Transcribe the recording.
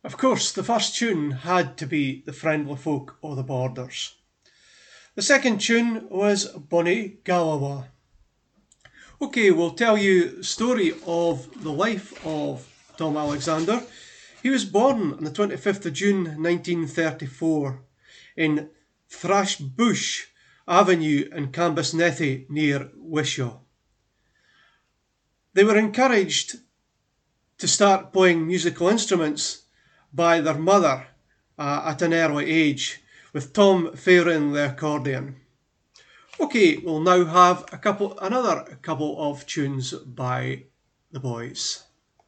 Of course, the first tune had to be The Friendly Folk o' the Borders. The second tune was Bonnie Galawa. Okay, we'll tell you the story of the life of Tom Alexander. He was born on the 25th of June 1934 in Thrashbush Avenue in Cambusnethy near Wishaw. They were encouraged to start playing musical instruments by their mother at an early age, with Tom favouring the accordion. Okay, we'll now have another couple of tunes by the boys.